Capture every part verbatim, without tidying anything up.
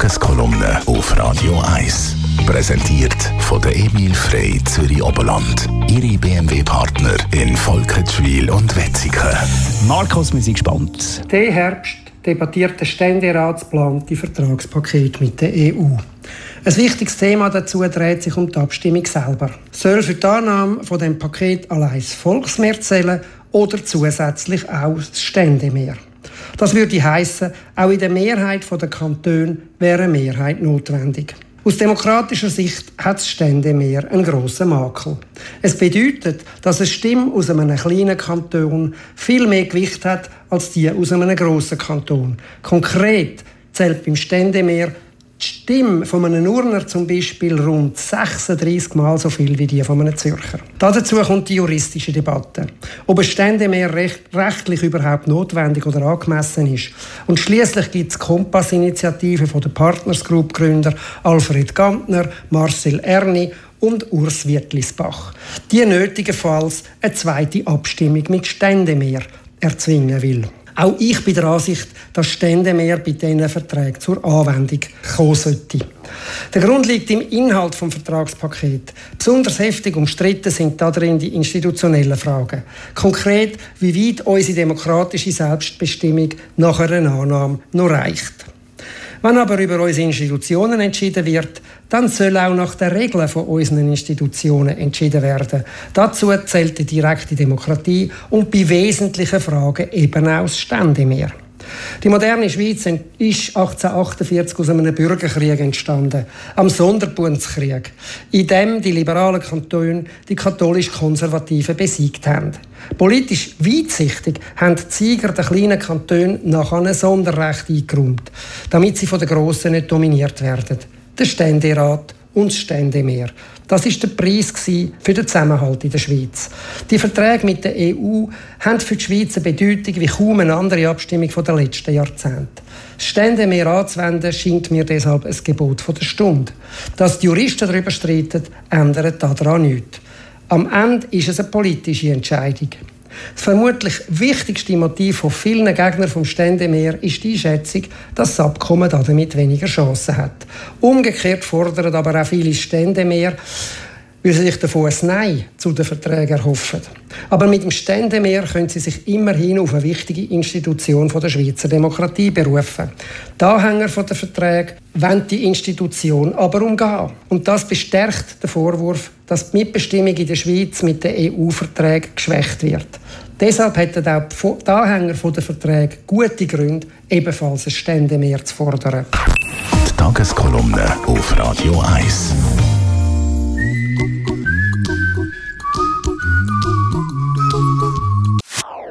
Tageskolumne auf Radio eins. Präsentiert von der Emil Frey Zürich Oberland. Ihre B M W-Partner in Volketschwil und Wetzikon. Markus, wir sind gespannt. Diesen Herbst debattiert der Ständerat das geplante Vertragspaket mit der E U. Ein wichtiges Thema dazu dreht sich um die Abstimmung selber. Soll für die Annahme von dem Paket allein das Volksmehr zählen oder zusätzlich auch das Ständemehr? Das würde heissen, auch in der Mehrheit der Kantone wäre eine Mehrheit notwendig. Aus demokratischer Sicht hat das Ständemehr einen grossen Makel. Es bedeutet, dass eine Stimme aus einem kleinen Kanton viel mehr Gewicht hat als die aus einem grossen Kanton. Konkret zählt beim Ständemehr die Stimme von einem Urner zum Beispiel rund sechsunddreissig Mal so viel wie die von einem Zürcher. Dazu kommt die juristische Debatte, ob ein Ständemehr recht, rechtlich überhaupt notwendig oder angemessen ist. Und schliesslich gibt es die Kompass-Initiative von der Partners Group Gründer Alfred Gantner, Marcel Erni und Urs Wittlisbach, die nötigenfalls eine zweite Abstimmung mit Ständemehr erzwingen will. Auch ich bin der Ansicht, dass Ständemehr bei diesen Verträgen zur Anwendung kommen sollte. Der Grund liegt im Inhalt des Vertragspakets. Besonders heftig umstritten sind darin die institutionellen Fragen. Konkret, wie weit unsere demokratische Selbstbestimmung nach einer Annahme noch reicht. Wenn aber über unsere Institutionen entschieden wird, dann soll auch nach den Regeln von unseren Institutionen entschieden werden. Dazu zählt die direkte Demokratie und bei wesentlichen Fragen eben auch das Ständemehr. Die moderne Schweiz ist achtzehnhundertachtundvierzig aus einem Bürgerkrieg entstanden, am Sonderbundskrieg, in dem die liberalen Kantone die katholisch-konservativen besiegt haben. Politisch weitsichtig haben die Sieger der kleinen Kantone nachher ein Sonderrecht eingeräumt, damit sie von den Grossen nicht dominiert werden. Der Ständerat und das Ständemehr. Das war der Preis für den Zusammenhalt in der Schweiz. Die Verträge mit der E U haben für die Schweiz eine Bedeutung wie kaum eine andere Abstimmung der letzten Jahrzehnte. Das Ständemehr anzuwenden scheint mir deshalb ein Gebot der Stunde. Dass die Juristen darüber streiten, ändert daran nichts. Am Ende ist es eine politische Entscheidung. Das vermutlich wichtigste Motiv von vielen Gegnern vom Ständemehr ist die Einschätzung, dass das Abkommen damit weniger Chancen hat. Umgekehrt fordern aber auch viele Ständemehr, weil sie sich davon ein Nein zu den Verträgen erhoffen. Aber mit dem Ständemehr können sie sich immerhin auf eine wichtige Institution der Schweizer Demokratie berufen. Die Anhänger der Verträge wollen die Institution aber umgehen. Und das bestärkt den Vorwurf, dass die Mitbestimmung in der Schweiz mit den E U-Verträgen geschwächt wird. Deshalb hätten auch die Anhänger der Verträge gute Gründe, ebenfalls ein Ständemehr zu fordern. Die Tageskolumne auf Radio eins.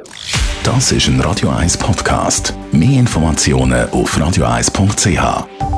Das ist ein Radio eins Podcast. Mehr Informationen auf radio eins punkt c h.